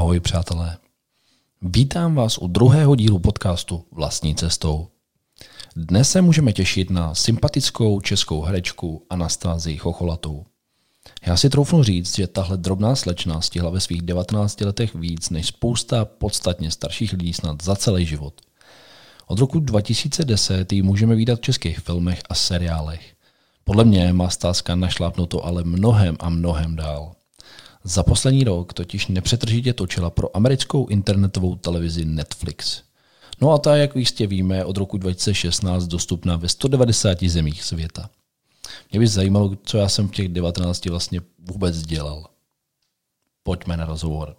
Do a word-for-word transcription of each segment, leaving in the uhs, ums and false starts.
Ahoj přátelé. Vítám vás u druhého dílu podcastu Vlastní cestou. Dnes se můžeme těšit na sympatickou českou herečku Anastázii Chocholatou. Já si troufnu říct, že tahle drobná slečna stihla ve svých devatenácti letech víc než spousta podstatně starších lidí snad za celý život. Od roku dva tisíce deset ji můžeme vidět v českých filmech a seriálech. Podle mě má Stázka našlápnuto ale mnohem a mnohem dál. Za poslední rok totiž nepřetržitě točila pro americkou internetovou televizi Netflix. No a ta, jak jistě víme, od roku dva tisíce šestnáct dostupná ve sto devadesáti zemích světa. Mě by zajímalo, co já jsem v těch devatenácti vlastně vůbec dělal. Pojďme na rozhovor.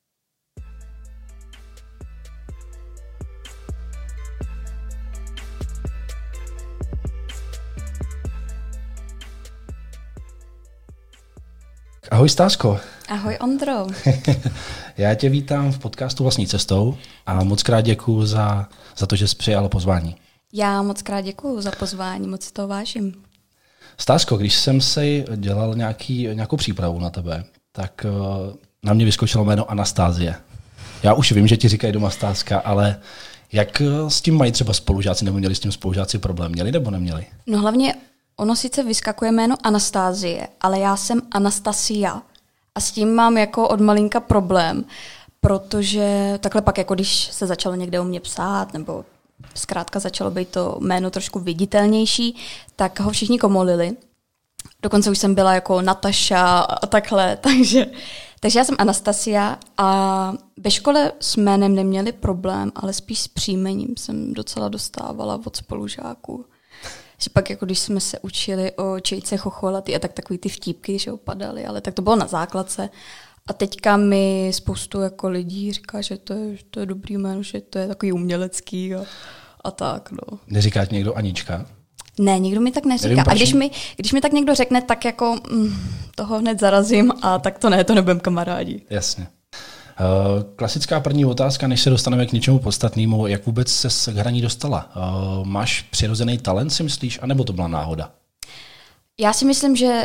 Ahoj Stázko. Ahoj Ondro. Já tě vítám v podcastu Vlastní cestou a moc krát děkuju za, za to, že jsi přijala pozvání. Já moc krát děkuju za pozvání, moc si toho vážím. Stázko, když jsem si dělal nějaký, nějakou přípravu na tebe, tak uh, na mě vyskočilo jméno Anastázie. Já už vím, že ti říkají doma Stázka, ale jak s tím mají třeba spolužáci, nebo měli s tím spolužáci problém? Měli nebo neměli? No hlavně ono sice vyskakuje jméno Anastázie, ale já jsem Anastasia. A s tím mám jako od malinka problém, protože takhle pak, jako když se začalo někde o mě psát, nebo zkrátka začalo být to jméno trošku viditelnější, tak ho všichni komolili. Dokonce už jsem byla jako Nataša a takhle, takže, takže já jsem Anastasia a ve škole s jménem neměli problém, ale spíš s příjmením jsem docela dostávala od spolužáků. Že pak, jako když jsme se učili o Čejce Chocholatý a tak takový ty vtípky, že opadaly, ale tak to bylo na základce. A teďka mi spoustu jako lidí říká, že to je, že to je dobrý jméno, že to je takový umělecký a, a tak. No. Neříká ti někdo Anička? Ne, nikdo mi tak neříká. Nevím, a když mi, když mi tak někdo řekne, tak jako mm, toho hned zarazím a tak to ne, to nebudem kamarádi. Jasně. Uh, klasická první otázka, než se dostaneme k něčemu podstatnému, jak vůbec se k hraní dostala? Uh, máš přirozený talent, si myslíš, anebo to byla náhoda? Já si myslím, že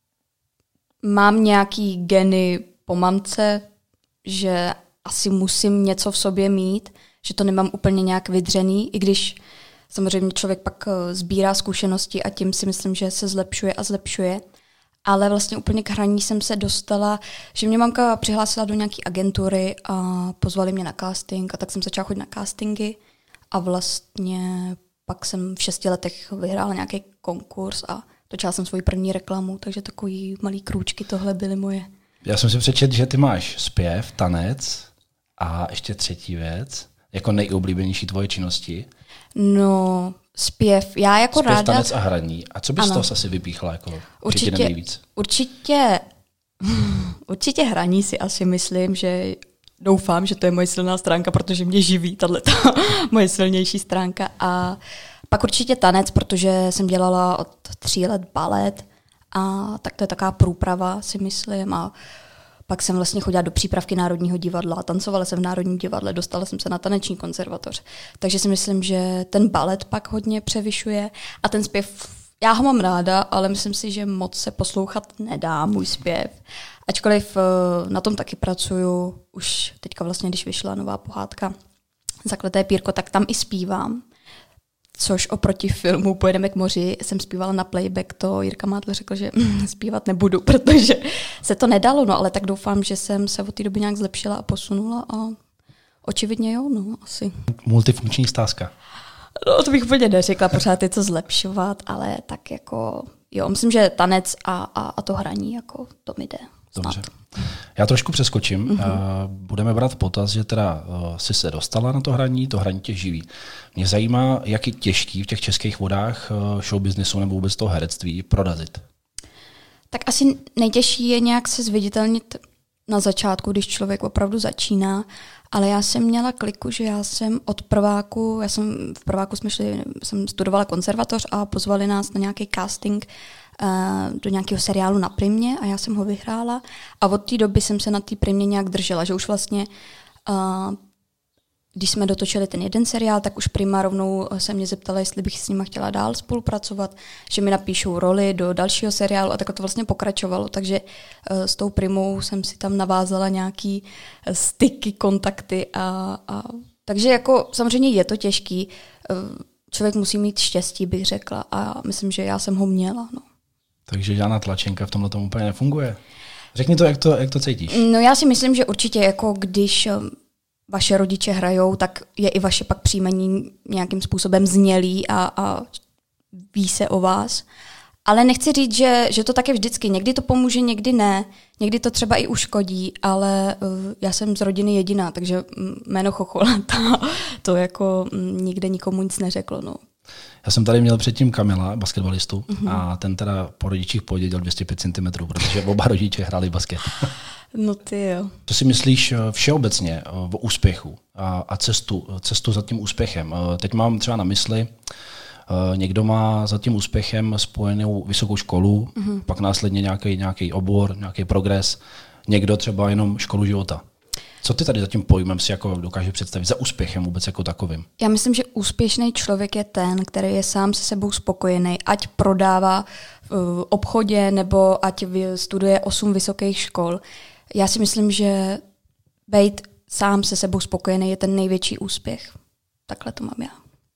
mám nějaký geny po mamce, že asi musím něco v sobě mít, že to nemám úplně nějak vydřený, i když samozřejmě člověk pak sbírá zkušenosti a tím si myslím, že se zlepšuje a zlepšuje. Ale vlastně úplně k hraní jsem se dostala, že mě mamka přihlásila do nějaké agentury a pozvali mě na casting a tak jsem začala chodit na castingy a vlastně pak jsem v šesti letech vyhrála nějaký konkurs a točila jsem svoji první reklamu, takže takový malý krůčky tohle byly moje. Já jsem si přečetl, že ty máš zpěv, tanec a ještě třetí věc, jako nejoblíbenější tvoje činnosti. No, zpěv. Já jako zpěv, ráda... tanec a hraní. A co bys z toho asi vypíchla jako určitě, nejvíc? Určitě, určitě hraní si asi myslím, že doufám, že to je moje silná stránka, protože mě živí tato moje silnější stránka. A pak určitě tanec, protože jsem dělala od tří let balet a tak to je taková průprava, si myslím. A pak jsem vlastně chodila do přípravky Národního divadla, tancovala jsem v Národním divadle, dostala jsem se na taneční konzervatoř. Takže si myslím, že ten balet pak hodně převyšuje a ten zpěv, já ho mám ráda, ale myslím si, že moc se poslouchat nedá můj zpěv. Ačkoliv na tom taky pracuju, už teďka vlastně, když vyšla nová pohádka Zakleté pírko, tak tam i zpívám. Což oproti filmu Pojedeme k moři jsem zpívala na playback, to Jirka Mátl řekl, že mm, zpívat nebudu, protože se to nedalo, no ale tak doufám, že jsem se od té doby nějak zlepšila a posunula a očividně jo, no asi. Multifunkční Stázka. No to bych úplně neřekla, pořád je co zlepšovat, ale tak jako jo, myslím, že tanec a, a, a to hraní, jako to mi jde. Dobře. Já trošku přeskočím. Mm-hmm. Budeme brát v potaz, že teda si se dostala na to hraní, to hraní tě živí. Mě zajímá, jak je těžký v těch českých vodách showbiznesu nebo vůbec toho herectví prorazit. Tak asi nejtěžší je nějak se zviditelnit na začátku, když člověk opravdu začíná, ale já jsem měla kliku, že já jsem od prváku, já jsem v prváku jsme šli, jsem studovala konzervatoř a pozvali nás na nějaký casting do nějakého seriálu na Primě a já jsem ho vyhrála a od té doby jsem se na té Primě nějak držela, že už vlastně uh, když jsme dotočili ten jeden seriál, tak už Prima rovnou se mě zeptala, jestli bych s nima chtěla dál spolupracovat, že mi napíšou roli do dalšího seriálu a tak to vlastně pokračovalo. Takže s tou Primou jsem si tam navázala nějaký styky, kontakty a, a takže jako samozřejmě je to těžký. Člověk musí mít štěstí, bych řekla, a myslím, že já jsem ho měla. No. Takže žádná tlačenka v tomhle tomu úplně nefunguje. Řekni to, jak to, jak to cítíš. No já si myslím, že určitě jako když vaše rodiče hrajou, tak je i vaše pak příjmení nějakým způsobem znělý a, a ví se o vás. Ale nechci říct, že, že to tak je vždycky. Někdy to pomůže, někdy ne. Někdy to třeba i uškodí, ale uh, já jsem z rodiny jediná, takže jméno Chocholata to jako m, nikde nikomu nic neřeklo. No. Já jsem tady měl předtím Kamila, basketbalistu, mm-hmm. a ten teda po rodičích poděděl dvě stě pět centimetrů, protože oba rodiče hráli basket. No ty jo. Co si myslíš všeobecně o úspěchu a, a cestu, cestu za tím úspěchem? Teď mám třeba na mysli, někdo má za tím úspěchem spojenou vysokou školu, mm-hmm. pak následně nějaký, nějaký obor, nějaký progres, někdo třeba jenom školu života. Co ty tady za tím pojmem si jako dokáže představit za úspěchem vůbec jako takovým? Já myslím, že úspěšný člověk je ten, který je sám se sebou spokojený, ať prodává v obchodě nebo ať studuje osm vysokých škol. Já si myslím, že být sám se sebou spokojený je ten největší úspěch. Takhle to mám já.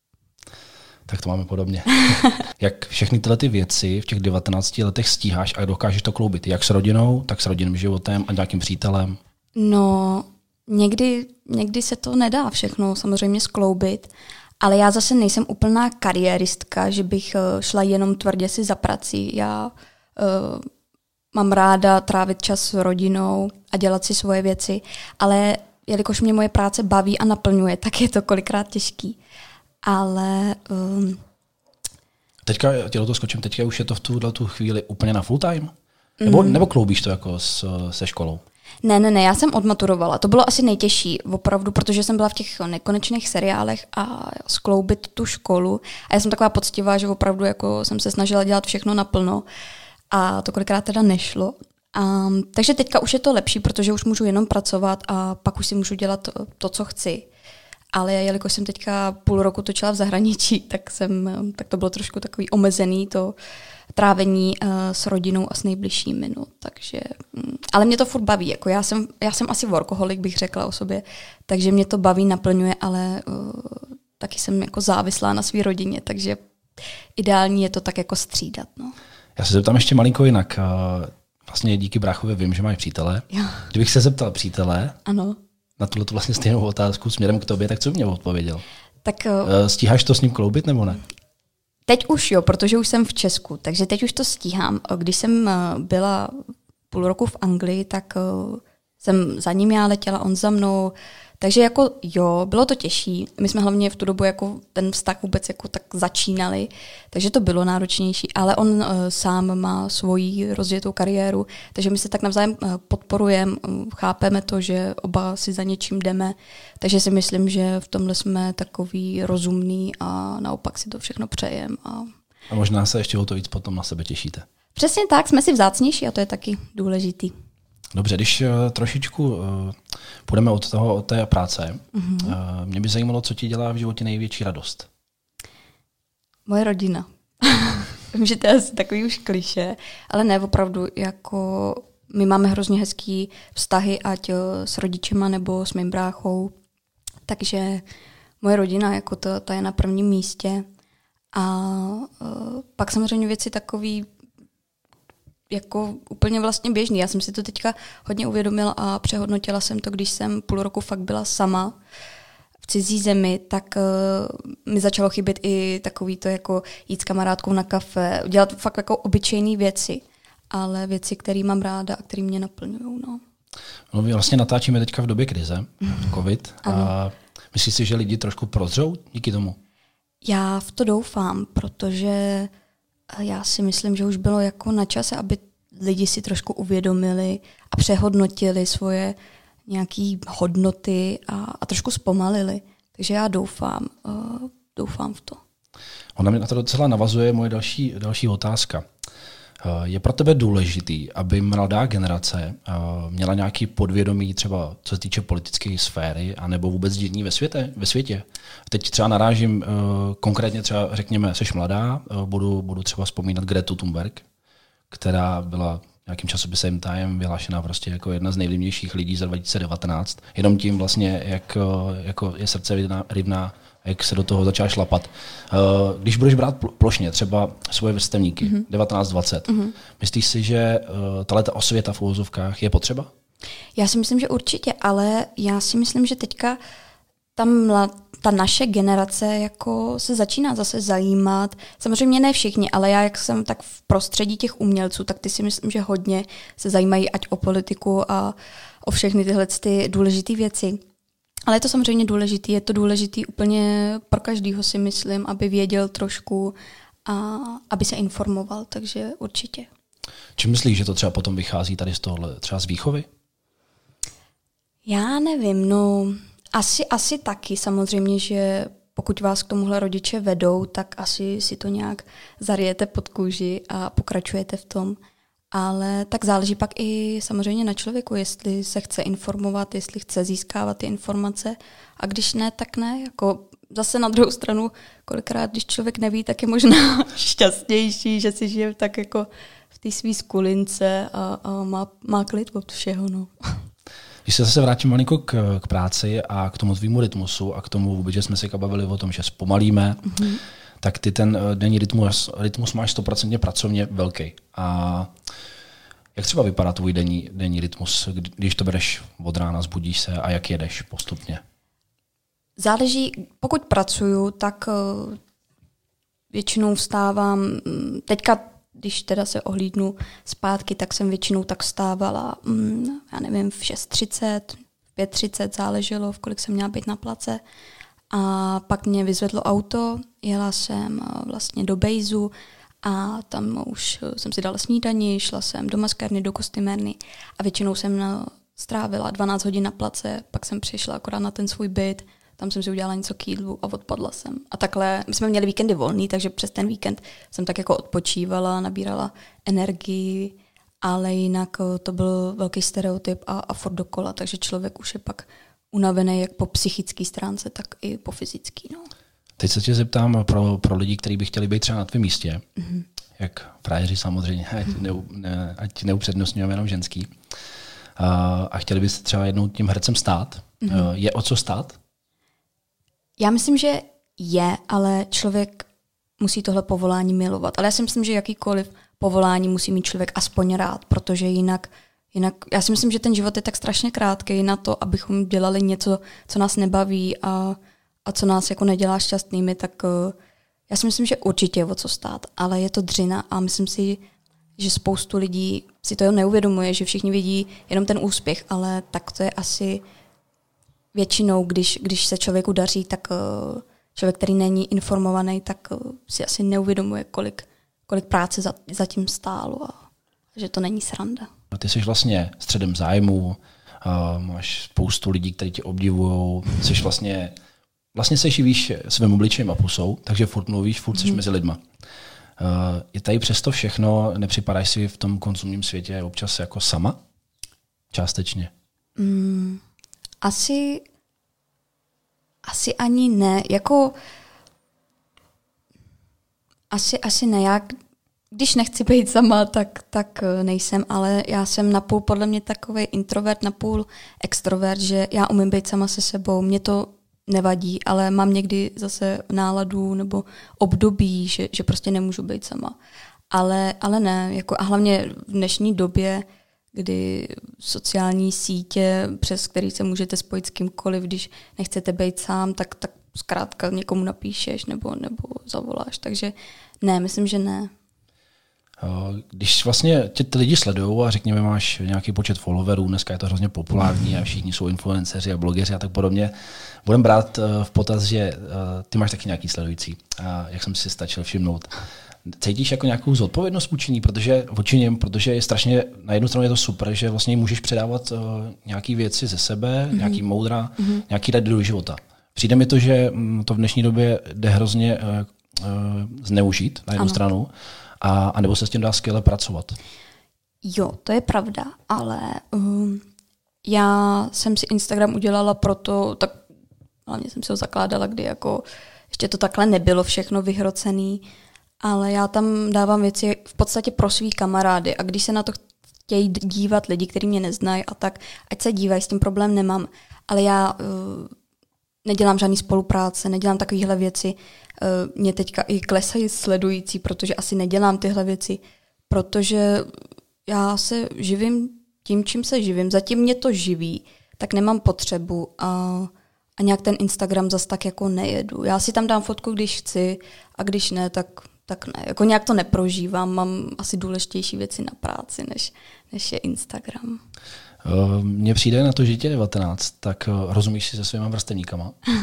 Tak to máme podobně. Jak všechny tyhle ty věci v těch devatenácti letech stíháš a dokážeš to kloubit? Jak s rodinou, tak s rodinným životem a nějakým přítelem? No, někdy, někdy se to nedá všechno samozřejmě skloubit, ale já zase nejsem úplná kariéristka, že bych šla jenom tvrdě si za prací. Já uh, mám ráda trávit čas s rodinou a dělat si svoje věci, ale jelikož mě moje práce baví a naplňuje, tak je to kolikrát těžký. Ale... Um, teďka, tě do toho skočím, teďka už je to v tuhle tu chvíli úplně na full time? Nebo, mm. nebo kloubíš to jako s, se školou? Ne, ne, ne, já jsem odmaturovala. To bylo asi nejtěžší, opravdu, protože jsem byla v těch nekonečných seriálech a skloubit tu školu. A já jsem taková poctivá, že opravdu jako jsem se snažila dělat všechno naplno. A to kolikrát teda nešlo. Um, takže teďka už je to lepší, protože už můžu jenom pracovat a pak už si můžu dělat to, to co chci. Ale jelikož jsem teďka půl roku točila v zahraničí, tak, jsem, tak to bylo trošku takový omezený, to trávení uh, s rodinou a s nejbližšími. No, takže, um, ale mě to furt baví. Jako já, jsem, já jsem asi workoholik, bych řekla o sobě, takže mě to baví, naplňuje, ale uh, taky jsem jako závislá na své rodině, takže ideální je to tak jako střídat. No. Já se zeptám ještě malinko jinak. Vlastně díky bráchovi vím, že máš přítele. Jo. Kdybych se zeptal přítele, ano. na tuhle tu vlastně stejnou otázku směrem k tobě, tak co by mě odpověděl? Tak, stíháš to s ním kloubit nebo ne? Teď už jo, protože už jsem v Česku, takže teď už to stíhám. Když jsem byla půl roku v Anglii, tak jsem za ním já letěla, on za mnou. Takže jako jo, bylo to těžší. My jsme hlavně v tu dobu jako ten vztah vůbec jako tak začínali, takže to bylo náročnější, ale on uh, sám má svoji rozjetou kariéru, takže my se tak navzájem uh, podporujeme, uh, chápeme to, že oba si za něčím jdeme, takže si myslím, že v tomhle jsme takový rozumný a naopak si to všechno přejeme. A... a možná se ještě o to víc potom na sebe těšíte. Přesně tak, jsme si vzácnější a to je taky důležitý. Dobře, když uh, trošičku uh, půjdeme od toho, od té práce, mm-hmm. uh, mě by zajímalo, co ti dělá v životě největší radost. Moje rodina. Vím, že to je asi takový už klišé, ale ne, opravdu, jako my máme hrozně hezký vztahy, ať uh, s rodičema nebo s mým bráchou, takže moje rodina, jako to, ta je na prvním místě. A uh, pak samozřejmě věci takový jako úplně vlastně běžný. Já jsem si to teďka hodně uvědomila a přehodnotila jsem to, když jsem půl roku fakt byla sama v cizí zemi, tak uh, mi začalo chybět i takový to jako jít s kamarádkou na kafe, dělat fakt jako obyčejné věci, ale věci, které mám ráda a které mě naplňují. No. No, my vlastně natáčíme teďka v době krize, mm. covid. A myslíš si, že lidi trošku prozřou díky tomu? Já v to doufám, protože já si myslím, že už bylo jako na čase, aby lidi si trošku uvědomili a přehodnotili svoje nějaké hodnoty a, a trošku zpomalili. Takže já doufám, uh, doufám v to. Ona mi na to docela navazuje moje další, další otázka. Je pro tebe důležitý, aby mladá generace měla nějaký podvědomí třeba co se týče politické sféry anebo vůbec dění ve světě? Ve světě? Teď třeba narážím konkrétně třeba, řekněme, seš mladá, budu, budu třeba vzpomínat Gretu Thunberg, která byla nějakým časopisem Time vyhlášená prostě jako jedna z nejvlivnějších lidí za dva tisíce devatenáct. Jenom tím vlastně, jak jako je srdce rybná, jak se do toho začala šlapat. Když budeš brát plošně třeba svoje vrstevníky, mm-hmm. devatenáct dvacet, mm-hmm. myslíš si, že tato osvěta v uvozovkách je potřeba? Já si myslím, že určitě, ale já si myslím, že teďka ta, mlad, ta naše generace jako se začíná zase zajímat. Samozřejmě ne všichni, ale já, jak jsem tak v prostředí těch umělců, tak ty si myslím, že hodně se zajímají ať o politiku a o všechny tyhle ty důležité věci. Ale je to samozřejmě důležitý, je to důležitý úplně pro každýho, si myslím, aby věděl trošku a aby se informoval, takže určitě. Či myslíš, že to třeba potom vychází tady z tohle, třeba z výchovy? Já nevím, no asi, asi taky samozřejmě, že pokud vás k tomuhle rodiče vedou, tak asi si to nějak zarijete pod kůži a pokračujete v tom. Ale tak záleží pak i samozřejmě na člověku, jestli se chce informovat, jestli chce získávat ty informace a když ne, tak ne. Jako zase na druhou stranu, kolikrát, když člověk neví, tak je možná šťastnější, že si žije tak jako v té svý skulince a, a má, má klid od všeho. No. Když se zase vrátím malinko k, k práci a k tomu tvýmu rytmusu a k tomu vůbec, že jsme se bavili o tom, že zpomalíme, mm-hmm. tak ty ten denní rytmus, rytmus máš stoprocentně pracovně velký. A jak třeba vypadá tvůj denní, denní rytmus, když to bereš od rána, zbudíš se a jak jedeš postupně? Záleží, pokud pracuju, tak většinou vstávám, teďka, když teda se ohlídnu zpátky, tak jsem většinou tak vstávala, já nevím, v šest třicet, v pět třicet, záleželo, v kolik jsem měla být na place. A pak mě vyzvedlo auto, jela jsem vlastně do Bejzu a tam už jsem si dala snídani, šla jsem do maskérny, do kostymérny a většinou jsem strávila dvanáct hodin na place, pak jsem přišla akorát na ten svůj byt, tam jsem si udělala něco k jídlu a odpadla jsem. A takhle, my jsme měli víkendy volný, takže přes ten víkend jsem tak jako odpočívala, nabírala energii, ale jinak to byl velký stereotyp a, a furt dokola, takže člověk už je pak unavený jak po psychické stránce, tak i po fyzické. No. Teď se tě zeptám pro, pro lidi, kteří by chtěli být třeba na tvém místě, mm-hmm. jak frajeři samozřejmě, ať, ne, ne, ať neupřednostňujeme jenom ženský, a, a chtěli byste třeba jednou tím hercem stát. Mm-hmm. Je o co stát? Já myslím, že je, ale člověk musí tohle povolání milovat. Ale já si myslím, že jakýkoliv povolání musí mít člověk aspoň rád, protože jinak Jinak já si myslím, že ten život je tak strašně krátký na to, abychom dělali něco, co nás nebaví a, a co nás jako nedělá šťastnými, tak uh, já si myslím, že určitě je o co stát, ale je to dřina a myslím si, že spoustu lidí si to neuvědomuje, že všichni vidí jenom ten úspěch, ale tak to je asi většinou, když, když se člověku daří, tak uh, člověk, který není informovaný, tak uh, si asi neuvědomuje, kolik, kolik práce za, za tím stálo a že to není sranda. Ty jsi vlastně středem zájmu, uh, máš spoustu lidí, kteří tě obdivují, jsi vlastně, vlastně se živíš svým obličejem a pusou, takže furt mluvíš, furt jsi mm. mezi lidma. Uh, je tady přesto všechno, nepřipadáš si v tom konzumním světě občas jako sama? Částečně. Mm, asi, asi ani ne. Jako, asi, asi ne. Já, když nechci být sama, tak, tak nejsem, ale já jsem napůl podle mě takový introvert, napůl extrovert, že já umím být sama se sebou. Mě to nevadí, ale mám někdy zase náladu nebo období, že, že prostě nemůžu být sama. Ale, ale ne, jako, a hlavně v dnešní době, kdy sociální sítě, přes který se můžete spojit s kýmkoliv, když nechcete být sám, tak, tak zkrátka někomu napíšeš nebo, nebo zavoláš. Takže ne, myslím, že ne. Když vlastně tě ty lidi sledují a řekněme, máš nějaký počet followerů, dneska je to hrozně populární a všichni jsou influenceři a blogeři a tak podobně, budeme brát v potaz, že ty máš taky nějaký sledující. A jak jsem si stačil všimnout. Cítíš jako nějakou zodpovědnost vůči ní, protože vůči něm, protože je strašně, na jednu stranu je to super, že vlastně můžeš předávat nějaké věci ze sebe, mm-hmm. nějaký moudra, mm-hmm. nějaký rady do života. Přijde mi to, že to v dnešní době jde hrozně uh, uh, zneužít na jednu ano. stranu, a, a nebo se s tím dá skvěle pracovat. Jo, to je pravda, ale um, já jsem si Instagram udělala proto, tak hlavně jsem si ho zakládala, kdy jako ještě to takhle nebylo všechno vyhrocený, ale já tam dávám věci v podstatě pro svý kamarády a když se na to chtějí dívat lidi, kteří mě neznají a tak, ať se dívají, s tím problém nemám, ale já uh, nedělám žádný spolupráce, nedělám takovéhle věci, uh, mě teďka i klesají sledující, protože asi nedělám tyhle věci, protože já se živím tím, čím se živím. Zatím mě to živí, tak nemám potřebu a, a nějak ten Instagram zas tak jako nejedu. Já si tam dám fotku, když chci a když ne, tak, tak ne. Jako nějak to neprožívám, mám asi důležitější věci na práci, než, než je Instagram. Mně přijde na to, že tě je devatenáct, tak rozumíš si se svýma vrstevníkama? uh,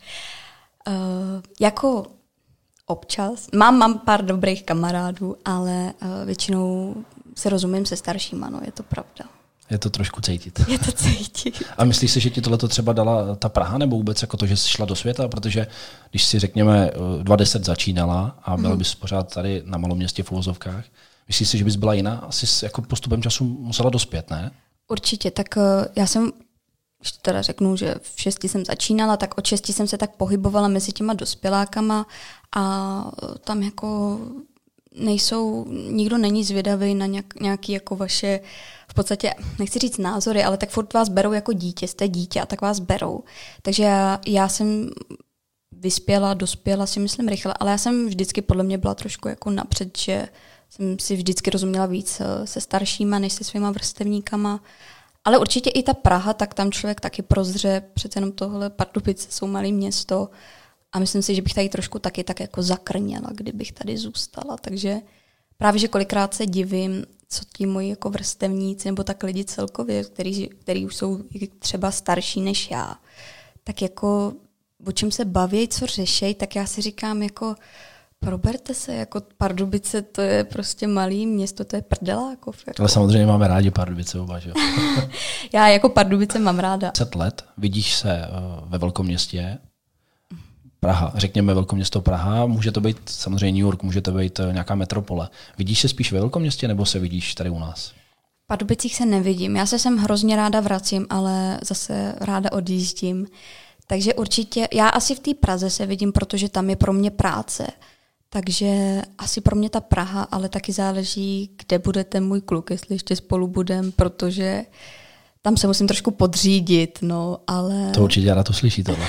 jako občas. Mám, mám pár dobrých kamarádů, ale uh, většinou se rozumím se staršíma, no, je to pravda. Je to trošku cítit. Je to cítit. A myslíš si, že ti tohleto třeba dala ta Praha, nebo vůbec jako to, že jsi šla do světa? Protože když si řekněme dvacet deset začínala a byla mm. bys pořád tady na malom městě v uvozovkách, myslíš si, že bys byla jiná? Asi jako postupem času musela dospět, ne? Určitě, tak já jsem, když teda řeknu, že v šesti jsem začínala, tak od šesti jsem se tak pohybovala mezi těma dospělákama a tam jako nejsou, nikdo není zvědavý na nějak, nějaký jako vaše, v podstatě, nechci říct názory, ale tak furt vás berou jako dítě, jste dítě a tak vás berou. Takže já, já jsem vyspěla, dospěla si myslím rychle, ale já jsem vždycky podle mě byla trošku jako napřed, že jsem si vždycky rozuměla víc se staršíma, než se svýma vrstevníkama. Ale určitě i ta Praha, tak tam člověk taky prozře, přece jenom tohle Pardubice jsou malé město a myslím si, že bych tady trošku taky tak jako zakrněla, kdybych tady zůstala. Takže právě, že kolikrát se divím, co ti moji jako vrstevníci nebo tak lidi celkově, který, který už jsou třeba starší než já, tak jako o čem se baví, co řešej, tak já si říkám jako proberte se, jako Pardubice, to je prostě malý město, to je prdelákov. Jako. Ale samozřejmě máme rádi Pardubice oba, že jo? Já jako Pardubice mám ráda. deset let, vidíš se ve velkoměstě, Praha, řekněme velkoměsto Praha, může to být samozřejmě New York, může to být nějaká metropole. Vidíš se spíš ve velkoměstě, nebo se vidíš tady u nás? V Pardubicích se nevidím. Já se sem hrozně ráda vracím, ale zase ráda odjíždím. Takže určitě, já asi v té Praze se vidím, protože tam je pro mě práce. Takže asi pro mě ta Praha, ale taky záleží, kde bude ten můj kluk, jestli ještě spolu budem, protože tam se musím trošku podřídit, no, ale... To určitě ráda to slyší tohle.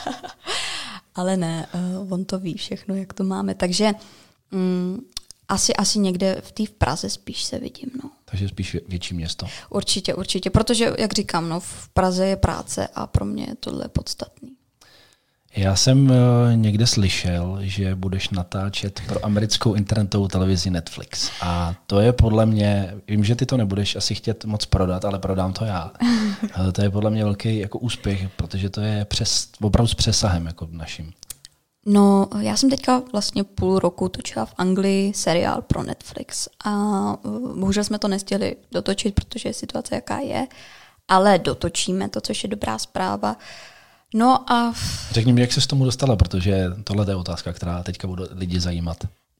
Ale ne, uh, on to ví všechno, jak to máme. Takže um, asi, asi někde v té Praze spíš se vidím, no. Takže spíš větší město. Určitě, určitě, protože, jak říkám, no, v Praze je práce a pro mě je tohle podstatný. Já jsem uh, někde slyšel, že budeš natáčet pro americkou internetovou televizi Netflix. A to je podle mě, vím, že ty to nebudeš asi chtět moc prodat, ale prodám to já. Ale to je podle mě velký jako úspěch, protože to je přes, opravdu s přesahem jako naším. No, já jsem teďka vlastně půl roku točila v Anglii seriál pro Netflix a uh, bohužel jsme to nestihli dotočit, protože je situace jaká je, ale dotočíme to, což je dobrá zpráva. No a... Řekni mi, jak se s tomu dostala, protože tohle je otázka, která teďka bude lidi zajímat.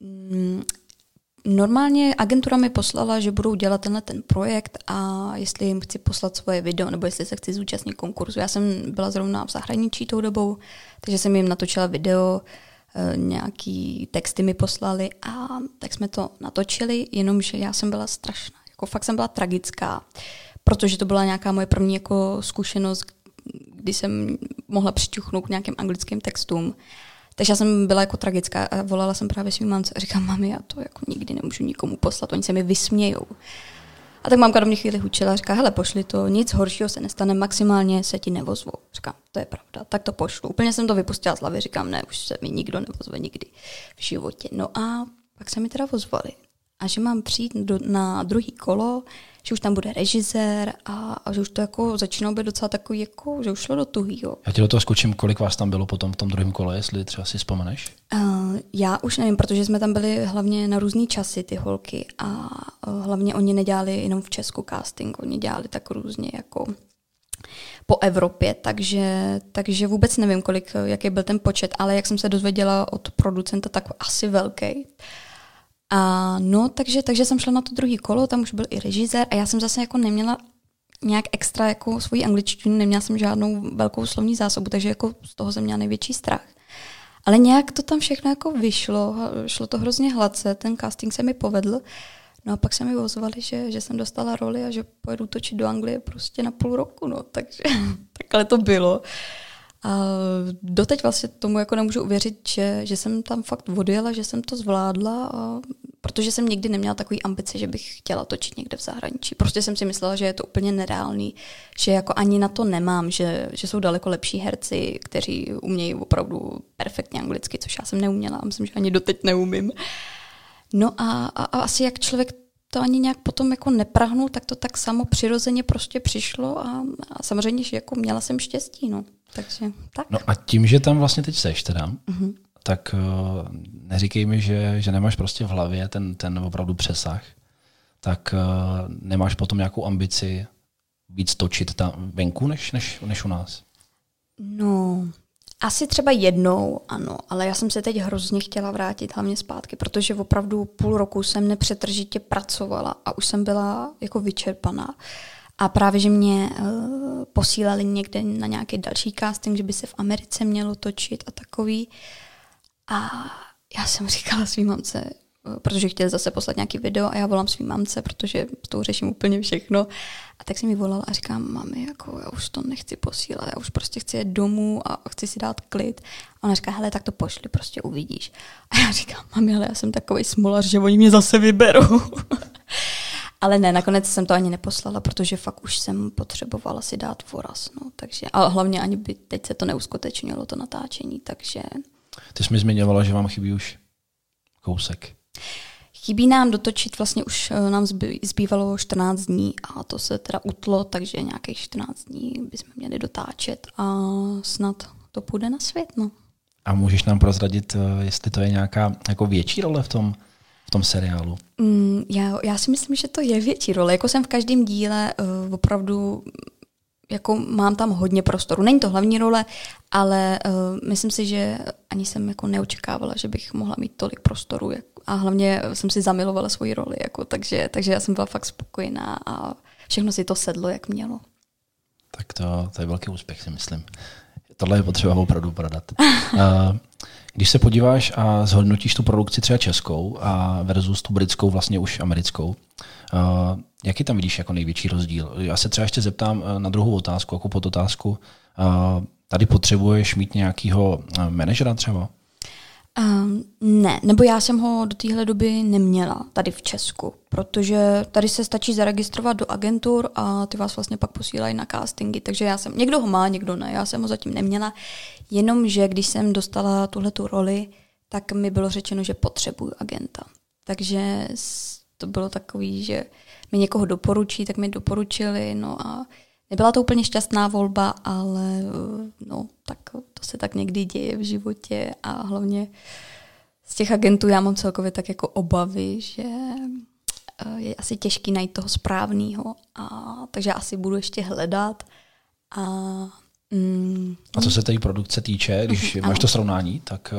Normálně agentura mi poslala, že budou dělat tenhle ten projekt a jestli jim chci poslat svoje video, nebo jestli se chci zúčastnit konkurzu. Já jsem byla zrovna v zahraničí tou dobou, takže jsem jim natočila video, nějaký texty mi poslali a tak jsme to natočili, jenomže já jsem byla strašná. Jako fakt jsem byla tragická, protože to byla nějaká moje první jako zkušenost, kdy jsem mohla přičuchnout k nějakým anglickým textům. Takže já jsem byla jako tragická a volala jsem právě svým mamce a říkám, mami, já to jako nikdy nemůžu nikomu poslat, oni se mi vysmějou. A tak mamka do mě chvíli hučila a říká, hele, pošli to, nic horšího se nestane, maximálně se ti nevozvou. Říkám, to je pravda, tak to pošlu. Úplně jsem to vypustila z hlavy, říkám, ne, už se mi nikdo nevozve nikdy v životě. No a pak se mi teda vozvali. A že mám přijít do, na druhý kolo, že už tam bude režisér a, a že už to jako začínalo být docela takový, jako, že už šlo do tuhýho. Já ti do toho skočím, kolik vás tam bylo potom v tom druhém kole, jestli třeba si vzpomeneš? Uh, já už nevím, protože jsme tam byli hlavně na různý časy, ty holky, a uh, hlavně oni nedělali jenom v Česku casting, oni dělali tak různě jako po Evropě, takže, takže vůbec nevím, kolik, jaký byl ten počet, ale jak jsem se dozvěděla od producenta, tak asi velký. A no, takže, takže jsem šla na to druhý kolo, tam už byl i režisér a já jsem zase jako neměla nějak extra jako svoji angličtinu, neměla jsem žádnou velkou slovní zásobu, takže jako z toho jsem měla největší strach. Ale nějak to tam všechno jako vyšlo, šlo to hrozně hladce, ten casting se mi povedl. No a pak se mi ozvali, že, že jsem dostala roli a že pojedu točit do Anglie prostě na půl roku, no, takže takhle to bylo. A doteď vlastně tomu jako nemůžu uvěřit, že, že jsem tam fakt odjela, že jsem to zvládla, a, protože jsem nikdy neměla takový ambice, že bych chtěla točit někde v zahraničí. Prostě jsem si myslela, že je to úplně nereálný, že jako ani na to nemám, že, že jsou daleko lepší herci, kteří umějí opravdu perfektně anglicky, což já jsem neuměla a myslím, že ani doteď neumím. No a, a, a asi jak člověk to ani nějak potom jako neprahnul, tak to tak samo přirozeně prostě přišlo a, a samozřejmě, že jako měla jsem štěstí, no. Takže tak. No a tím, že tam vlastně teď seš teda, uh-huh. tak uh, neříkej mi, že, že nemáš prostě v hlavě ten, ten opravdu přesah, tak uh, nemáš potom nějakou ambici víc točit tam venku, než, než, než u nás? No, asi třeba jednou, ano, ale já jsem se teď hrozně chtěla vrátit hlavně zpátky, protože opravdu půl roku jsem nepřetržitě pracovala a už jsem byla jako vyčerpaná. A právě, že mě uh, posílali někde na nějaký další casting, že by se v Americe mělo točit a takový. A já jsem říkala svým mamce, uh, protože chtěli zase poslat nějaký video a já volám svým mamce, protože s tou řeším úplně všechno. A tak jsem mi volala a říkám, mami, jako já už to nechci posílat, já už prostě chci jít domů a chci si dát klid. A ona říká, hele, tak to pošli, prostě uvidíš. A já říkám, mami, ale já jsem takovej smolař, že oni mě zase vyberou. Ale ne, nakonec jsem to ani neposlala, protože fakt už jsem potřebovala si dát voraz. No, takže, a hlavně ani by teď se to neuskutečnilo, to natáčení. Takže... Ty jsi mi zmiňovala, že vám chybí už kousek. Chybí nám dotočit, vlastně už nám zbývalo čtrnáct dní a to se teda utlo, takže nějakých čtrnáct dní bychom měli dotáčet a snad to půjde na svět. No. A můžeš nám prozradit, jestli to je nějaká jako větší role v tom, v tom seriálu? Mm, já, já si myslím, že to je větší role. Jako jsem v každém díle uh, opravdu jako mám tam hodně prostoru. Není to hlavní role, ale uh, myslím si, že ani jsem jako neočekávala, že bych mohla mít tolik prostoru. Jak, a hlavně jsem si zamilovala svoji roli. Jako, takže, takže já jsem byla fakt spokojená a všechno si to sedlo, jak mělo. Tak to, to je velký úspěch, si myslím. Tohle je potřeba opravdu prodat. uh, Když se podíváš a zhodnotíš tu produkci třeba českou a versus tu britskou, vlastně už americkou, uh, jaký tam vidíš jako největší rozdíl? Já se třeba ještě zeptám na druhou otázku, jako podotázku. Uh, tady potřebuješ mít nějakého manažera třeba? Um, ne, nebo já jsem ho do téhle doby neměla tady v Česku, protože tady se stačí zaregistrovat do agentur a ty vás vlastně pak posílají na castingy, takže já jsem, někdo ho má, někdo ne, já jsem ho zatím neměla, jenomže když jsem dostala tuhletu roli, tak mi bylo řečeno, že potřebuju agenta. Takže to bylo takový, že mi někoho doporučí, tak mi doporučili, no a nebyla to úplně šťastná volba, ale no, tak to se tak někdy děje v životě a hlavně z těch agentů já mám celkově tak jako obavy, že je asi těžký najít toho správného, a takže asi budu ještě hledat. A, mm, a co se té produkce týče, když máš to srovnání, tak...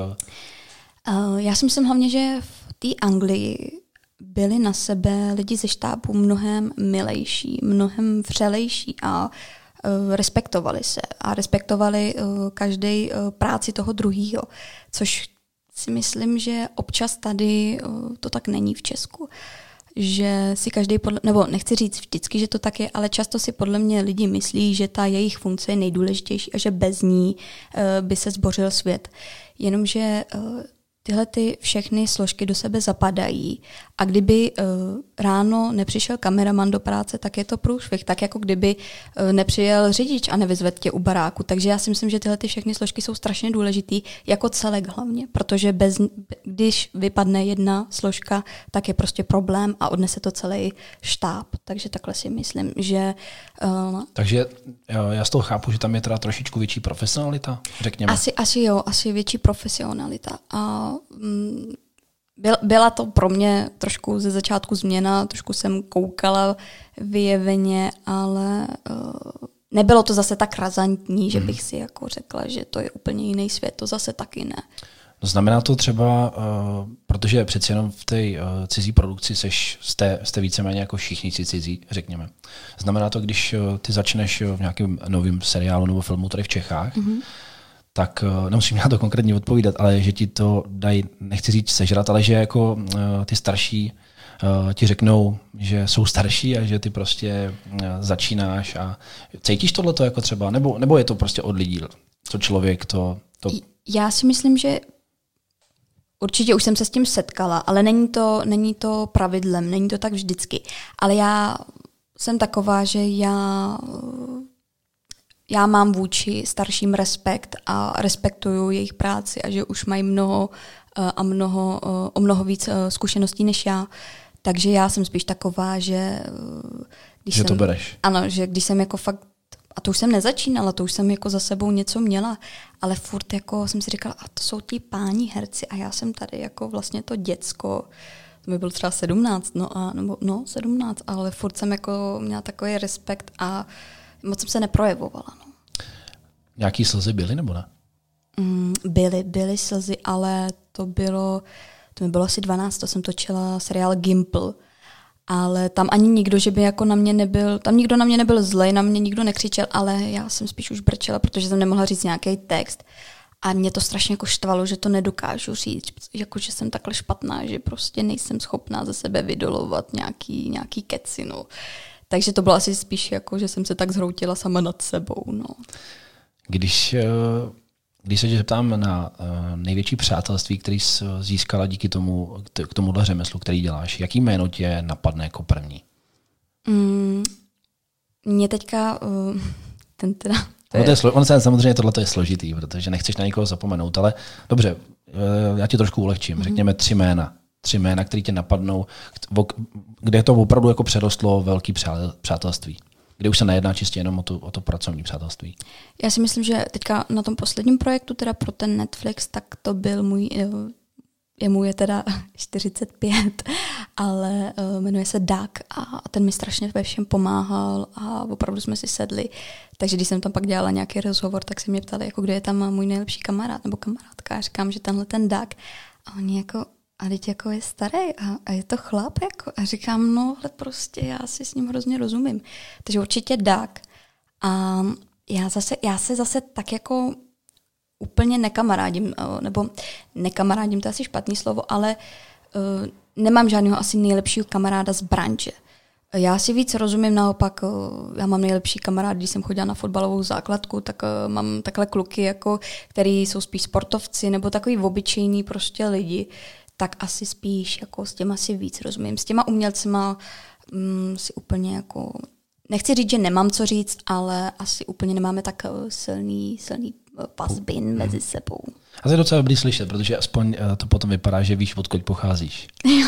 Já si myslím hlavně, že v té Anglii byli na sebe lidi ze štábu mnohem milejší, mnohem vřelejší a uh, respektovali se a respektovali uh, každý uh, práci toho druhýho, což si myslím, že občas tady uh, to tak není v Česku. Že si každý, podle, nebo nechci říct vždycky, že to tak je, ale často si podle mě lidi myslí, že ta jejich funkce je nejdůležitější a že bez ní uh, by se zbořil svět. Jenomže uh, tyhle ty všechny složky do sebe zapadají a kdyby uh, ráno nepřišel kameraman do práce, tak je to průšvih, tak jako kdyby uh, nepřijel řidič a nevyzvedl tě u baráku. Takže já si myslím, že tyhle ty všechny složky jsou strašně důležitý, jako celek hlavně, protože bez, když vypadne jedna složka, tak je prostě problém a odnese to celý štáb. Takže takhle si myslím, že... Uh, Takže já z toho chápu, že tam je teda trošičku větší profesionalita, řekněme. Asi, asi jo, asi větší profesionalita. A byla to pro mě trošku ze začátku změna, trošku jsem koukala vyjeveně, ale uh, nebylo to zase tak razantní, že bych si jako řekla, že to je úplně jiný svět, to zase taky ne. Znamená to třeba, uh, protože přeci jenom v té uh, cizí produkci seš, jste, jste víceméně jako všichni si cizí, řekněme. Znamená to, když uh, ty začneš v nějakém novém seriálu nebo filmu tady v Čechách, mm-hmm. tak uh, nemusím na to konkrétně odpovídat, ale že ti to dají, nechci říct sežrat, ale že jako uh, ty starší uh, ti řeknou, že jsou starší a že ty prostě uh, začínáš a cítíš tohleto jako třeba, nebo, nebo je to prostě od lidí, co člověk to... to... Já si myslím, že určitě už jsem se s tím setkala, ale není to, není to pravidlem, není to tak vždycky. Ale já jsem taková, že já, já mám vůči starším respekt a respektuju jejich práci a že už mají mnoho a mnoho, o mnoho víc zkušeností než já. Takže já jsem spíš taková, že... Když že jsem, to bereš. Ano, že když jsem jako fakt... A to už jsem nezačínala, to už jsem jako za sebou něco měla, ale furt jako jsem si říkala, a to jsou ti páni herci a já jsem tady jako vlastně to děcko, to mi bylo třeba sedmnáct, no a nebo no sedmnáct, ale furt jsem jako měla takový respekt a moc jsem se neprojevovala. No. Nějaký slzy byly nebo ne? Mm, byly, byly slzy, ale to bylo, to mi bylo asi dvanáct, to jsem točila seriál Gimple. Ale tam ani nikdo, že by jako na mě nebyl, tam nikdo na mě nebyl zlej, na mě nikdo nekřičel, ale já jsem spíš už brčela, protože jsem nemohla říct nějaký text. A mě to strašně jako štvalo, že to nedokážu říct, jako že jsem takhle špatná, že prostě nejsem schopná ze sebe vydolovat nějaký, nějaký keci, no. Takže to bylo asi spíš jako, že jsem se tak zhroutila sama nad sebou, no. Když... Uh... Když se tě zeptám na uh, největší přátelství, který jsi získala díky tomu, k tomuhle řemeslu, který děláš, jaký jméno tě napadne jako první? Mm, mě teďka... Uh, ten teda, to je... Ono, ono samozřejmě tohle je složitý, protože nechceš na někoho zapomenout, ale dobře, uh, já ti trošku ulehčím. Mm-hmm. Řekněme tři jména. Tři jména, které tě napadnou, kde to opravdu jako přerostlo velký přátelství. Kde už se nejedná čistě jenom o to, o to pracovní přátelství. Já si myslím, že teďka na tom posledním projektu, teda pro ten Netflix, tak to byl můj, jemu je teda čtyřicet pět, ale jmenuje se Doug a ten mi strašně ve všem pomáhal a opravdu jsme si sedli. Takže když jsem tam pak dělala nějaký rozhovor, tak se mě ptali, jako kde je tam můj nejlepší kamarád nebo kamarádka. A říkám, že tenhle ten Doug. A oni jako, a teď jako je starý a, a je to chlap. Jako. A říkám, no ale prostě já si s ním hrozně rozumím. Takže určitě Doug. A já, zase, já se zase tak jako úplně nekamarádím, nebo nekamarádím, to je asi špatný slovo, ale uh, nemám žádného asi nejlepšího kamaráda z branže. Já si víc rozumím, naopak, já mám nejlepší kamarád, když jsem chodila na fotbalovou základku, tak mám takhle kluky, jako, který jsou spíš sportovci, nebo takový obyčejný prostě lidi, tak asi spíš jako s těma si víc rozumím. S těma umělcema mm, si úplně jako, nechci říct, že nemám co říct, ale asi úplně nemáme tak silný, silný pazbin hmm. mezi sebou. A to je docela dobrý slyšet, protože aspoň to potom vypadá, že víš, odkud pocházíš. Jo.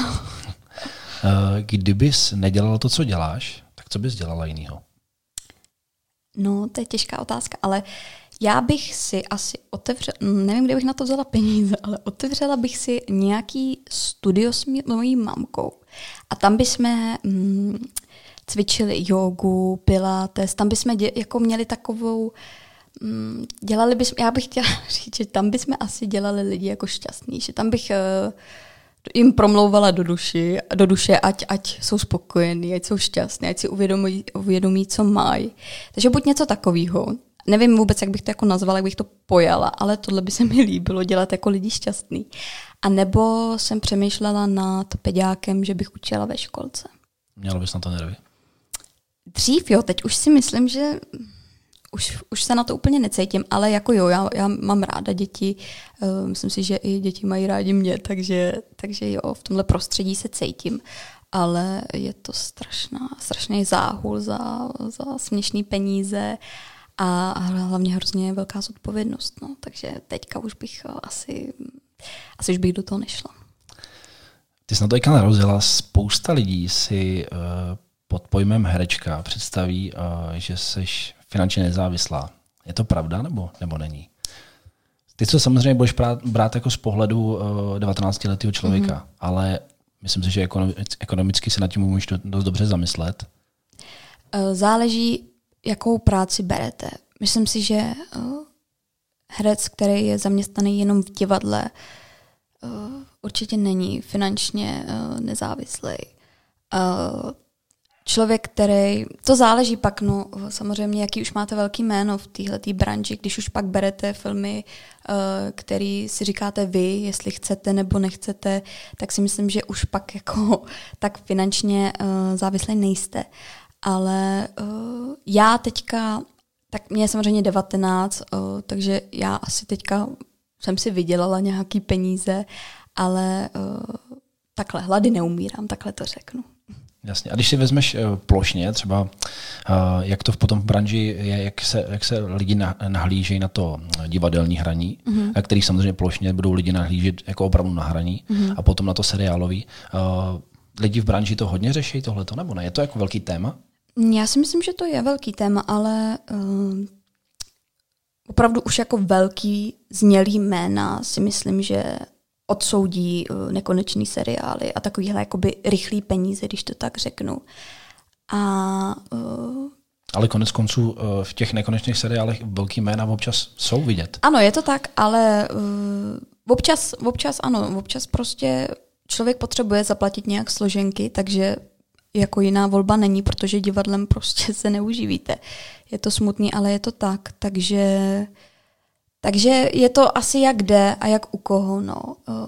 Kdybys nedělala to, co děláš, tak co bys dělala jinýho? No, to je těžká otázka, ale já bych si asi otevřela, nevím, kde bych na to vzala peníze, ale otevřela bych si nějaký studio s mojí mamkou. A tam bychom mm, cvičili jogu, pilates, tam bychom dě, jako měli takovou, mm, dělali bychom, já bych chtěla říct, že tam bychom asi dělali lidi jako šťastný, že tam bych uh, jim promlouvala do, duši, do duše, ať, ať jsou spokojení, ať jsou šťastní, ať si uvědomí, uvědomí co mají. Takže buď něco takového. Nevím vůbec, jak bych to jako nazvala, jak bych to pojala, ale tohle by se mi líbilo dělat jako lidi šťastný. A nebo jsem přemýšlela nad peďákem, že bych učila ve školce. Měla bys na to nervy? Dřív jo, teď už si myslím, že už, už se na to úplně necítím, ale jako jo, já, já mám ráda děti, uh, myslím si, že i děti mají rádi mě, takže, takže jo, v tomhle prostředí se cítím. Ale je to strašná, strašný záhul za, za směšný peníze a hlavně hrozně velká zodpovědnost. No. Takže teďka už bych asi, asi už bych do toho nešla. Ty jsi na to teďka narazila. Spousta lidí si uh, pod pojmem herečka představí, uh, že jsi finančně nezávislá. Je to pravda nebo, nebo není? Ty co samozřejmě budeš brát, brát jako z pohledu uh, devatenáctiletého člověka, mm-hmm. ale myslím si, že ekonomicky se nad tím můžeš dost dobře zamyslet. Záleží, jakou práci berete. Myslím si, že herec, který je zaměstnaný jenom v divadle, určitě není finančně uh, nezávislý. Uh, člověk, který, to záleží pak, no samozřejmě, jaký už máte velký jméno v téhletý branži, když už pak berete filmy, uh, který si říkáte vy, jestli chcete nebo nechcete, tak si myslím, že už pak jako tak finančně uh, závislý nejste. Ale uh, já teďka, tak mě je samozřejmě devatenáct, uh, takže já asi teďka jsem si vydělala nějaký peníze, ale uh, takhle, hlady neumírám, takhle to řeknu. Jasně. A když si vezmeš uh, plošně, třeba uh, jak to v potom v branži je, jak se, jak se lidi na, nahlížejí na to divadelní hraní, mm-hmm. a který samozřejmě plošně budou lidi nahlížet jako opravdu na hraní, mm-hmm. a potom na to seriálový. Uh, lidi v branži to hodně řeší tohleto, nebo ne? Je to jako velký téma? Já si myslím, že to je velký téma, ale uh, opravdu už jako velký znělý jména si myslím, že odsoudí uh, nekonečný seriály a takovýhle jakoby rychlý peníze, když to tak řeknu. A, uh, ale konec konců uh, v těch nekonečných seriálech velký jména občas jsou vidět. Ano, je to tak, ale uh, občas, občas ano, občas prostě člověk potřebuje zaplatit nějak složenky, takže jako jiná volba není, protože divadlem prostě se neuživíte. Je to smutný, ale je to tak. Takže, takže je to asi jak jde a jak u koho. No.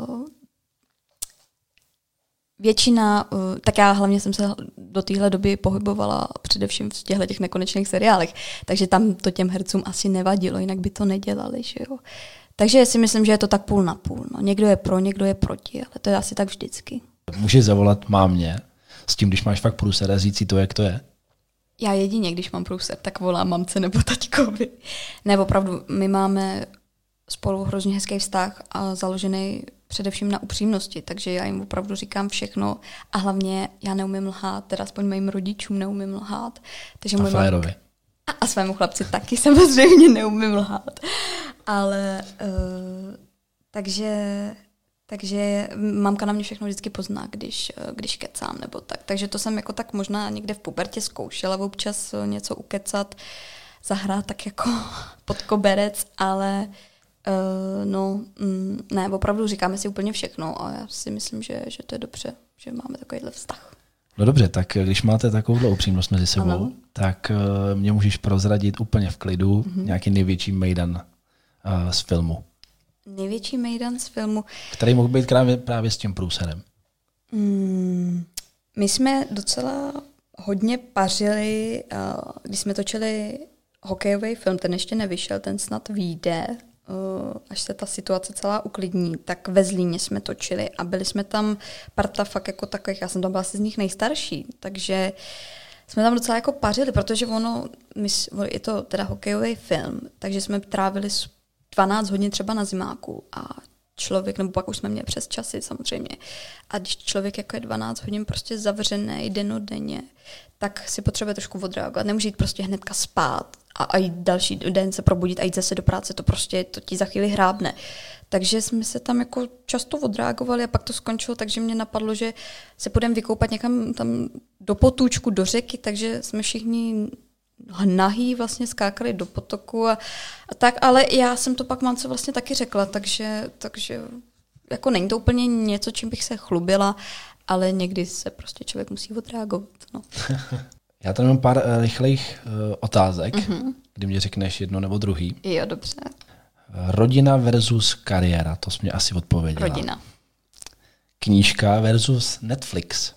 Většina, tak já hlavně jsem se do téhle doby pohybovala především v těchto těch nekonečných seriálech, takže tam to těm hercům asi nevadilo, jinak by to nedělali. Že jo? Takže si myslím, že je to tak půl na půl. No. Někdo je pro, někdo je proti, ale to je asi tak vždycky. Můžeš zavolat mámě s tím, když máš fakt průser a říct si to, jak to je? Já jedině, když mám průser, tak volám mamce nebo taťkovi. Ne, opravdu, my máme spolu hrozně hezký vztah a založený především na upřímnosti, takže já jim opravdu říkám všechno a hlavně já neumím lhát, teda aspoň mým rodičům neumím lhát. Takže a Férovi. A, a svému chlapci taky samozřejmě neumím lhát. Ale uh, takže... Takže mamka na mě všechno vždycky pozná, když, když kecám nebo tak. Takže to jsem jako tak možná někde v pubertě zkoušela občas něco ukecat, zahrát tak jako pod koberec, ale uh, no, mm, ne, opravdu říkáme si úplně všechno a já si myslím, že, že to je dobře, že máme takovýhle vztah. No dobře, tak když máte takovouhle upřímnost mezi sebou, ano. tak uh, mě můžeš prozradit úplně v klidu mm-hmm. nějaký největší mejdan uh, z filmu. Největší mejdan z filmu. Který mohl být právě, právě s tím průserem. Mm, my jsme docela hodně pařili, uh, když jsme točili hokejový film, ten ještě nevyšel, ten snad vyjde, uh, až se ta situace celá uklidní, tak ve Zlíně jsme točili a byli jsme tam parta fakt jako takových, já jsem tam byla asi z nich nejstarší, takže jsme tam docela jako pařili, protože ono, my, je to teda hokejový film, takže jsme trávili dvanáct hodin třeba na zimáku a člověk, nebo pak už jsme měli přes časy samozřejmě, a když člověk jako je dvanáct hodin prostě zavřený dennodenně, tak si potřebuje trošku odreagovat. Nemůže jít prostě hnedka spát a, a jít další den se probudit a jít zase do práce, to prostě to ti za chvíli hrábne. Takže jsme se tam jako často odreagovali a pak to skončilo, takže mě napadlo, že se půjdeme vykoupat někam tam do potůčku, do řeky, takže jsme všichni nahý vlastně skákali do potoku a, a tak, ale já jsem to pak mamce vlastně taky řekla, takže, takže jako není to úplně něco, čím bych se chlubila, ale někdy se prostě člověk musí odreagovat. No. Já tady mám pár uh, rychlých uh, otázek, mm-hmm. kdy mě řekneš jedno nebo druhý. Jo, dobře. Rodina versus kariéra, to jsi mě asi odpověděla. Rodina. Knížka versus Netflix.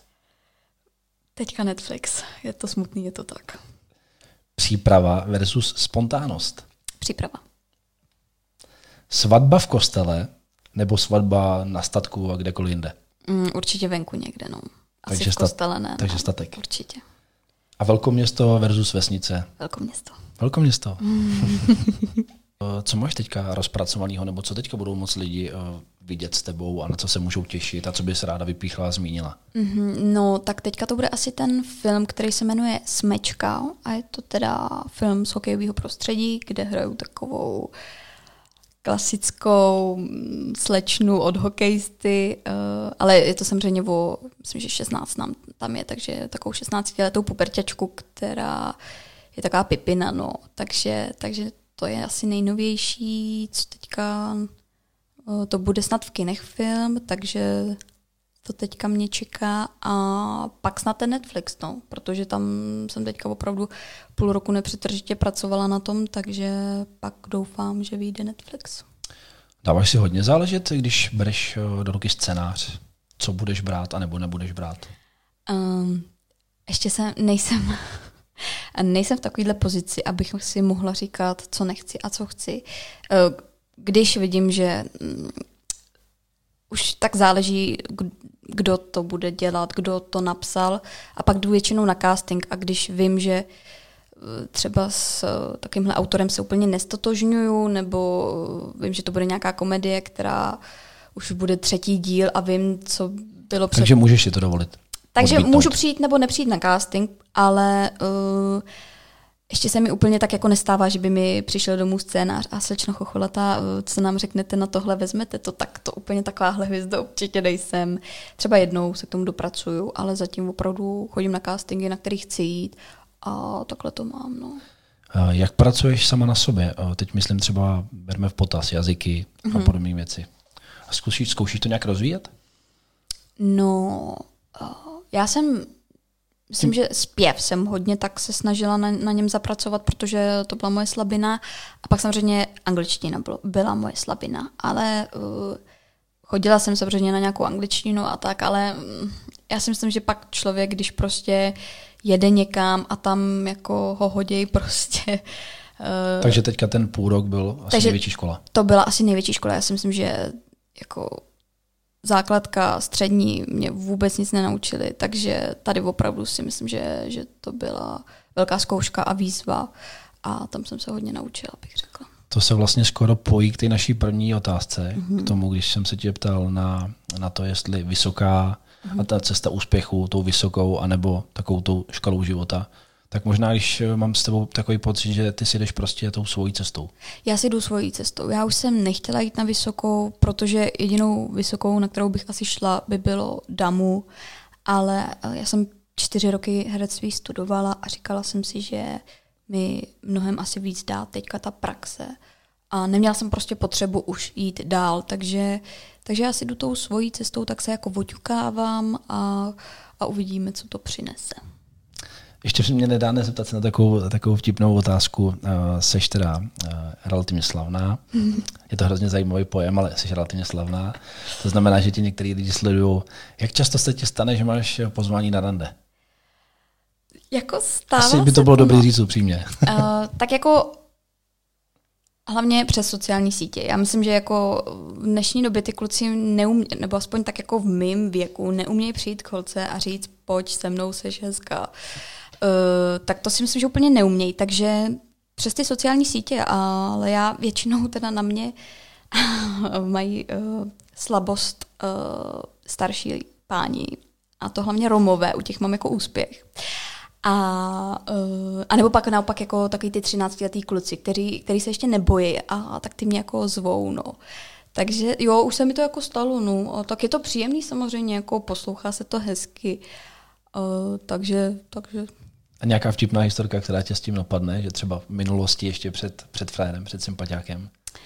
Teďka Netflix, je to smutný, je to tak. Příprava versus spontánnost. Příprava. Svatba v kostele nebo svatba na statku a kdekoliv jinde? Mm, určitě venku někde, no. Asi takže v kostele ne. Takže no, statek. Určitě. A velkoměsto versus vesnice? Velkoměsto. Velkoměsto. Co máš teďka rozpracovaného, nebo co teďka budou moc lidi uh, vidět s tebou a na co se můžou těšit a co bys ráda vypíchla a zmínila? Mm-hmm, no, tak teďka to bude asi ten film, který se jmenuje Smečka a je to teda film z hokejového prostředí, kde hrajou takovou klasickou slečnu od hokejisty, uh, ale je to samozřejmě o, myslím, že šestnáct nám tam je, takže takovou šestnáctiletou puberťačku, která je taková pipina, no, takže, takže to je asi nejnovější, co teďka To bude snad v kinech film, takže to teďka mě čeká a pak snad ten Netflix, no, protože tam jsem teďka opravdu půl roku nepřetržitě pracovala na tom, takže pak doufám, že vyjde Netflix. Dáváš si hodně záležet, když bereš do ruky scénář, co budeš brát a nebo nebudeš brát? Um, ještě jsem, nejsem, nejsem v takovéhle pozici, abych si mohla říkat, co nechci a co chci. Když vidím, že um, už tak záleží, kdo to bude dělat, kdo to napsal a pak jdu většinou na casting a když vím, že třeba s takovýmhle autorem se úplně nestotožňuju nebo vím, že to bude nějaká komedie, která už bude třetí díl a vím, co bylo před... Takže můžeš si to dovolit. Takže odmítnout. Můžu přijít nebo nepřijít na casting, ale uh, ještě se mi úplně tak jako nestává, že by mi přišel domů scénář a slečno Chocholatá, co nám řeknete, na tohle vezmete to, tak to úplně takováhle hvězda určitě nejsem. Třeba jednou se k tomu dopracuju, ale zatím opravdu chodím na castingy, na který chci jít a takhle to mám. No. Jak pracuješ sama na sobě? Teď myslím třeba, berme v potaz jazyky mm-hmm. a podobné věci. A zkusíš, zkoušíš to nějak rozvíjet? No, já jsem... Myslím, že zpěv jsem hodně tak se snažila na, na něm zapracovat, protože to byla moje slabina. A pak samozřejmě angličtina bylo, byla moje slabina. Ale uh, chodila jsem samozřejmě na nějakou angličtinu a tak, ale um, já si myslím, že pak člověk, když prostě jede někam a tam jako ho hodějí prostě... Uh, takže teďka ten půl rok byl asi největší škola. To byla asi největší škola. Já si myslím, že jako... základka, střední mě vůbec nic nenaučili, takže tady opravdu si myslím, že, že to byla velká zkouška a výzva a tam jsem se hodně naučila, bych řekla. To se vlastně skoro pojí k té naší první otázce, mm-hmm. k tomu, když jsem se tě ptal na, na to, jestli vysoká mm-hmm. a ta cesta úspěchu, tou vysokou, anebo takovou tou škalou života, tak možná, když mám s tebou takový pocit, že ty si jdeš prostě tou svojí cestou. Já si jdu svojí cestou. Já už jsem nechtěla jít na vysokou, protože jedinou vysokou, na kterou bych asi šla, by bylo Damu, ale já jsem čtyři roky herectví studovala a říkala jsem si, že mi mnohem asi víc dá teďka ta praxe. A neměla jsem prostě potřebu už jít dál, takže, takže já si jdu tou svojí cestou, tak se jako oťukávám a, a uvidíme, co to přinese. Ještě se mě nedá nezeptat se na takovou, takovou vtipnou otázku. Uh, seš teda uh, relativně slavná. Je to hrozně zajímavý pojem, ale jsi relativně slavná. To znamená, že ti některý lidi sledují. Jak často se ti stane, že máš pozvání na rande? Jako stává Asi by to bylo dobrý říct upřímně. uh, tak jako hlavně přes sociální sítě. Já myslím, že jako v dnešní době ty kluci neumějí, nebo aspoň tak jako v mém věku, neumějí přijít k holce a říct, pojď se mnou, seš hezká. Uh, tak to si myslím, že úplně neumějí. Takže přes ty sociální sítě, ale já většinou teda na mě mají uh, slabost uh, starší páni. A to hlavně Romové, u těch mám jako úspěch. A, uh, a nebo pak naopak jako takový ty třináctiletý kluci, který, který se ještě nebojí a, a tak ty mě jako zvou, no. Takže jo, už se mi to jako stalo, no. A tak je to příjemný samozřejmě, jako poslouchá se to hezky. Uh, takže, takže... A nějaká vtipná historka, která tě s tím napadne, že třeba v minulosti ještě před, před frérem, před sympatiákem?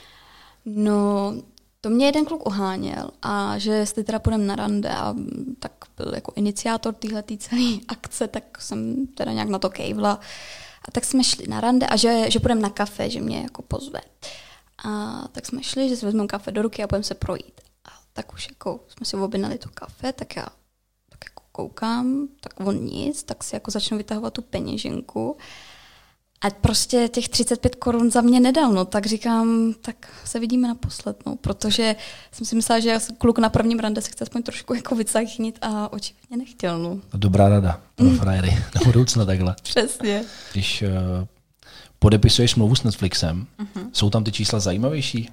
No, to mě jeden kluk oháněl a že jestli teda půjdem na rande a tak byl jako iniciátor téhletý celé akce, tak jsem teda nějak na to kejvla. A tak jsme šli na rande a že, že půjdeme na kafe, že mě jako pozve. A tak jsme šli, že si vezmeme kafe do ruky a budeme se projít. A tak už jako jsme si objednali to kafe, tak já tak jako koukám, tak on nic, tak si jako začnu vytahovat tu peněženku. A prostě těch třicet pět korun za mě nedal, no, tak říkám, tak se vidíme naposled, no, protože jsem si myslela, že kluk na prvním rande se chce aspoň trošku jako vycachnit a očividně nechtěl, no. Dobrá rada pro frajery, na budoucna takhle. Přesně. Když uh, podepisuješ smlouvu s Netflixem, uh-huh. jsou tam ty čísla zajímavější?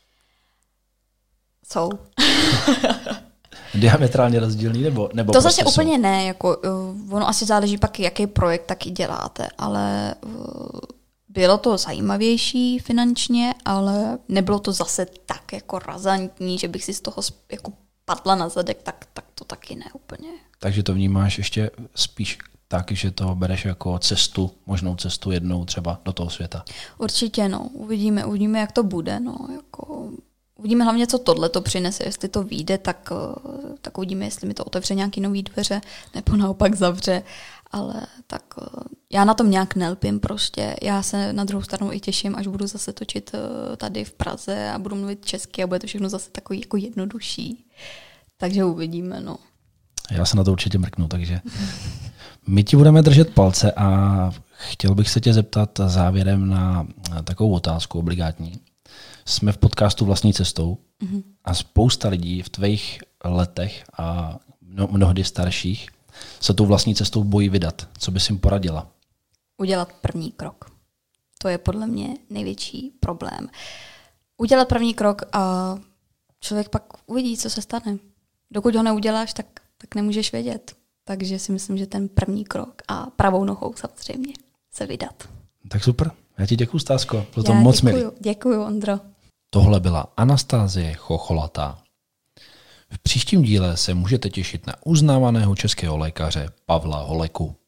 Jsou. Diametrálně rozdílný, nebo, nebo to prostě zase jsou? úplně ne, jako uh, ono asi záleží pak, jaký projekt taky děláte, ale uh, bylo to zajímavější finančně, ale nebylo to zase tak jako razantní, že bych si z toho jako padla na zadek, tak, tak to taky ne úplně. Takže to vnímáš ještě spíš tak, že to bereš jako cestu, možnou cestu jednou třeba do toho světa? Určitě, no, uvidíme, uvidíme, jak to bude, no, jako uvidíme hlavně, co tohle to přinese. Jestli to vyjde, tak, tak uvidíme, jestli mi to otevře nějaký nový dveře, nebo naopak zavře. Ale tak já na tom nějak nelpím prostě. Já se na druhou stranu i těším, až budu zase točit tady v Praze a budu mluvit česky a bude to všechno zase takový jako jednodušší. Takže uvidíme, no. Já se na to určitě mrknu, takže my ti budeme držet palce a chtěl bych se tě zeptat závěrem na takovou otázku obligátní. Jsme v podcastu Vlastní cestou mm-hmm. a spousta lidí v tvých letech a mnohdy starších se tou vlastní cestou bojí vydat. Co bys jim poradila? Udělat první krok. To je podle mě největší problém. Udělat první krok a člověk pak uvidí, co se stane. Dokud ho neuděláš, tak, tak nemůžeš vědět. Takže si myslím, že ten první krok a pravou nohou samozřejmě se vydat. Tak super. Já ti děkuju, Stázko. Bylo to moc milý. Děkuju, Ondro. Tohle byla Anastázie Chocholatá. V příštím díle se můžete těšit na uznávaného českého lékaře Pavla Holeku.